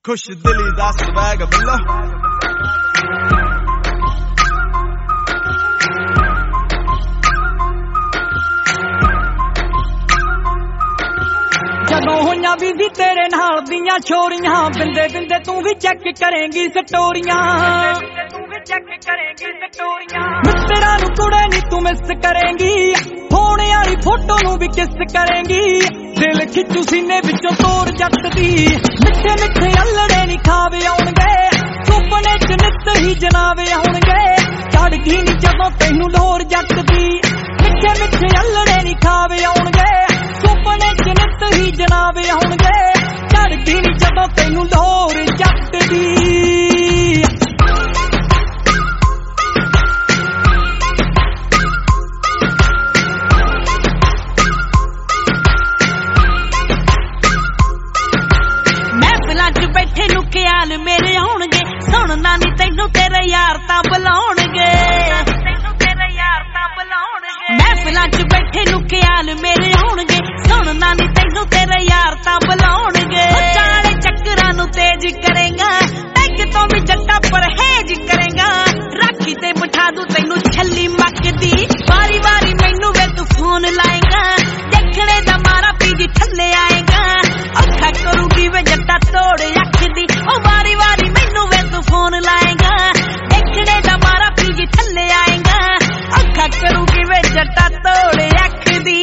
खुश दिली दा स्वैग बिल्लो ਜਦੋਂ ਹੋਈਆਂ ਵੀ ਤੇਰੇ ਨਾਲ ਦੀਆਂ ਛੋਰੀਆਂ ਬਿੰਦੇ ਬਿੰਦੇ ਤੂੰ ਵੀ ਚੈੱਕ ਕਰੇਂਗੀ ਸਟੋਰੀਆਂ ਮਿੱਤਰਾਂ ਨੂੰ ਕੁੜੇ ਨੀ ਤੂੰ ਮਿਸ ਕਰੇਂਗੀ ਫੋਨ ਵਾਲੀ ਫੋਟੋ ਨੂੰ ਵੀ ਕਿਸ ਕਰੇਂਗੀ ਦਿਲ ਖਿੱਚੂ ਸੀਨੇ ਵਿੱਚੋਂ ਤੋੜ ਜੱਟ ਦੀ ਮਿੱਠੇ ਮਿੱਠੇ ਅਲੜੇ ਨੀ ਖਾਵੇ ਆਉਣਗੇ ਸੁਪਨੇ ਚ ਨਿੱਤ ਹੀ ਜਨਾਵੇ ਆਉਣਗੇ ਚੜ ਗਈ ਨੀ ਜਦੋਂ ਤੈਨੂੰ ਲੋਰ ਜੱਟ ਦੀ ਮਿੱਠੇ ਮਿੱਠੇ ਅਲੜੇ ਨੀ ਖਾਵੇ ਆਉਣਗੇ ਸੁਪਨੇ ਚ ਨਿੱਤ ਹੀ ਜਨਾਵੇ ਆਉਣਗੇ ਚੜ ਗਈ ਨੀ ਜਦੋਂ ਤੈਨੂੰ ਲੋਰ ਜੱਟ ਦੀ ਬੈਠੇ ਨੂੰ ਖਿਆਲ ਮੇਰੇ ਆਉਣਗੇ ਸੁਣਨਾ ਨੀ ਤੈਨੂੰ ਤੇਰੇ ਯਾਰ ਤਾਂ ਬੁਲਾਉਣਗੇ ਮਹਿਫਿਲਾਂ ਚ ਬੈਠੇ ਨੂੰ ਖਿਆਲ ਮੇਰੇ ਆਉਣਗੇ ਸੁਣਨਾ ਨੀ ਤੈਨੂੰ ਤੇਰੇ ਯਾਰ ਤਾਂ ਬੁਲਾਉਣਗੇ ਚਾਲੇ ਚੱਕਰਾਂ ਨੂੰ ਤੇਜ਼ ਕਰੇਗਾ ਟੈਗ ਤੋਂ ਵੀ ਜੱਟਾ ਪਰਹੇਜ ਕਰੇਗਾ ਰਾਖੀ ਤੇ ਬਿਠਾ ਦੂ ਤੈਨੂੰ ਛੱਲੀ ਮੱਕਦੀ ਵਾਰੀ ਵਾਰੀ ਮੈਨੂੰ ਵੇ ਤੂੰ ਫੋਨ ਲਾਏਗਾ ਦੇਖਣੇ ਦਾ ਮਾਰਾ ਪੀਜੀ ਥੱਲੇ ਆਏਗਾ ਅੱਖਾਂ ਕਰੂਗੀ ਵੇ ਜੱਟਾ ਤੋੜ ਅੱਖਦੀ ਉਹ ਵਾਰੀ ਵਾਰੀ ਮੈਨੂੰ ਵੇ ਤੂੰ ਫੋਨ ਲਾਏਗਾ ਦੇਖਣੇ ਦਾ ਮਾਰਾ ਪੀਜੀ ਥੱਲੇ ਆਏਗਾ ਅੱਖਾਂ ਕਰੂਗੀ ਵੇ ਜੱਟਾ ਤੋੜ ਅੱਖਦੀ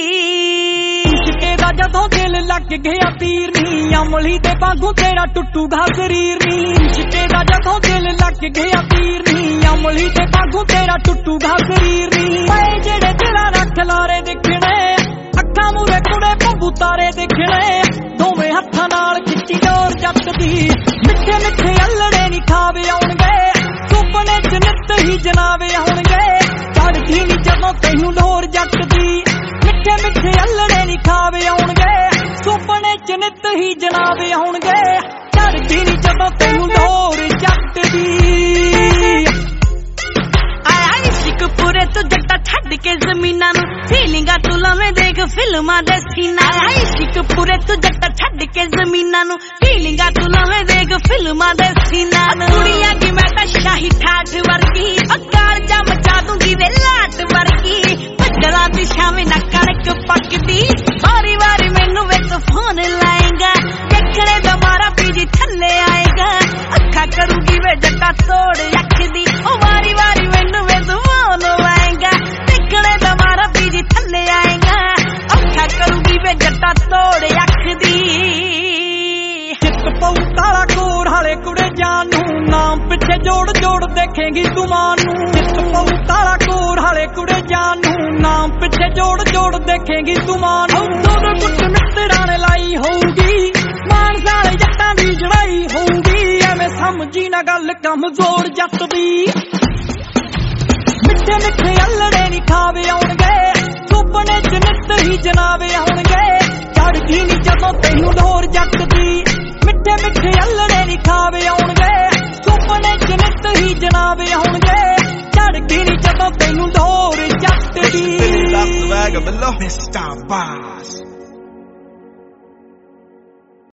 ਇਸ਼ਕੇ ਦਾ ਜਦੋਂ ਦਿਲ ਲੱਗ ਗਿਆ ਪੀਰ ਨੀ ਅਮਲੀ ਦੇ ਵਾਂਗੂ ਤੇਰਾ ਟੁੱਟੂਗਾ ਸਰੀਰ ਨੀ ਇਸ਼ਕੇ ਦਾ ਜਦੋਂ ਦਿਲ ਲੱਗ ਗਿਆ ਪੀਰ ਨੀ ਅਮਲੀ ਦੇ ਵਾਂਗੂ ਤੇਰਾ ਟੁੱਟੂਗਾ ਸਰੀਰ ਨੀ ਓਏ ਜਿਹੜੇ ਤੇਰਾ ਰੱਖ ਲਾਰੇ ਦੇਖਣੇ ਅੱਖਾਂ ਮੂਰੇ ਕੁੜੇ ਬੰਬੂ ਤਾਰੇ ਦੇਖਣੇ ਦੋਵੇਂ ਹੱਥਾਂ ਨਾਲ ਖਿੱਚੀ ਡੋਰ ਜੱਟ ਦੀ ਮਿੱਠੇ ਮਿੱਠੇ ਅਲੜੇ ਨੀ ਖਾਵੇ ਆਉਣਗੇ ਸੁਪਨੇ ਚ ਨਿੱਤ ਹੀ ਜਨਾਵੇ ਆਉਣਗੇ ਚੜਦੀ ਨੀ ਜਦੋਂ ਤੈਨੂੰ ਲੋਰ ਜੱਟ ਦੀ ਮਿੱਠੇ ਮਿੱਠੇ ਅਲੜੇ ਨੀ ਖਾਵੇ ਆਉਣਗੇ ਸੁਪਨੇ ਚ ਨਿੱਤ ਹੀ ਜਨਾਵੇ ਆਉਣਗੇ ਚੜਦੀ ਨੀ ਜਦੋਂ ਤੈਨੂੰ ਲੋਰ ਜੱਟ ਦੀ ਆਇਆ ਇਸ਼ਕਪੁਰੇ ਤੋਂ ਜੱਟਾ ਛੱਡ ਕੇ ਜ਼ਮੀਨਾਂ ਨੂੰ ਫੀਲਿੰਗਾਂ ਤੂੰ ਲਵੇਂ ਦੇਖ ਫਿਲਮਾਂ ਦੇ ਸੀਨਾ ਆਇਆ ਇਸ਼ਕਪੁਰੇ ਤੋਂ ਜੱਟਾ ਛੱਡ ਕੇ ਜ਼ਮੀਨਾਂ ਨੂੰ ਫੀਲਿੰਗਾਂ ਤੂੰ ਲਵੇਂ ਦੇਖ ਫਿਲਮਾਂ ਦੇ ਸੀਨਾ ਕੁੜੀਆਂ ਦੀ ਮੈਂ ਤਾਂ ਸ਼ਾਹੀ ਠਾਠ ਵਰਗੀ ਅਕਾਰ ਜਾ ਮਚਾ ਦੂੰਗੀ ਵੇ ਲਾਟ ਵਰਗੀ ਬੱਦਲਾਂ ਦੀ ਛਾਵੇਂ ਨਾ ਕਣਕ ਪੱਕਦੀ ਵਾਰੀ ਵਾਰੀ ਮੈਨੂੰ ਵੇ ਤੂੰ ਫੋਨ ਲਾਏਗਾ ਦੇਖਣੇ ਦਾ ਮਾਰਾ ਪੀਜੀ ਥੱਲੇ ਆਏਗਾ ਅੱਖਾਂ ਕਰੂਗੀ ਵੇ ਜੱਟਾ ਤੋੜ ਅੱਖਦੀ ਉਹ ਵਾਰੀ ਵਾਰੀ ਮੈਨੂੰ ਵੇ ਤੂੰ ਫੋਨ ਲਾਏਗਾ ਦੇਖਣੇ ਦਾ ਮਾਰਾ ਪੀਜੀ ਥੱਲੇ ਆਏਗਾ ਅੱਖਾਂ ਕਰੂਗੀ ਵੇ ਜੱਟਾ ਤੋੜ ਅੱਖਦੀ ਚਿੱਤ ਪਊ ਕਾਲਾ ਕੋਰ ਹਾਲੇ ਕੁੜੇ ਜਾਨ ਨੂੰ ਨਾਮ ਪਿੱਛੇ ਜੋੜ ਜੋੜ ਦੇਖੇਂਗੀ ਤੂੰ ਮਾਂ ਨੂੰ ਚਿੱਤ ਪਊ ਕਾਲਾ ਕੋਰ ਹਾਲੇ ਕੁੜੇ ਜਾਨ ਨੂੰ ਨਾਮ ਪਿੱਛੇ ਜੋੜ ਜੋੜ ਦੇਖੇਂਗੀ ਤੂੰ ਮਾਂ ਨੂੰ ਦੋਨੋਂ ਗੁੱਟ ਮਿੱਤਰਾਂ ਨੇ ਲਾਈ ਹੋਊਗੀ ਮਾਨ ਸਾਰੇ ਜੱਟਾਂ ਦੀ ਜੜਾਈ ਹੋਊਗੀ ਐਵੇਂ ਸਮਝੀ ਨਾ ਗੱਲ ਕਮਜ਼ੋਰ ਜੱਟ ਦੀ ਮਿੱਠੇ ਮਿੱਠੇ ਅਲੜੇ ਨੀ ਖਾਵੇ ਆਉਣਗੇ ਸੁਪਨੇ ਚ ਨਿੱਤ ਹੀ ਜਨਾਵੇ ਆਉਣਗੇ ਚੜਦੀ ਨੀ ਜਦੋਂ ਤੈਨੂੰ ਲੋਰ ਜੱਟ ਦੀ ਮਿੱਠੇ ਮਿੱਠੇ ਅਲੜੇ ਨੀ ਖਾਵੇ ਆਉਣਗੇ ਸੁਪਨੇ ਚ ਨਿੱਤ ਹੀ ਜਨਾਵੇ ਆਉਣਗੇ ਚੜਦੀ ਨੀ ਜਦੋਂ ਤੈਨੂੰ ਲੋਰ ਜੱਟ ਦੀ खुश दिली दा स्वैग बिल्लो Mr. Boss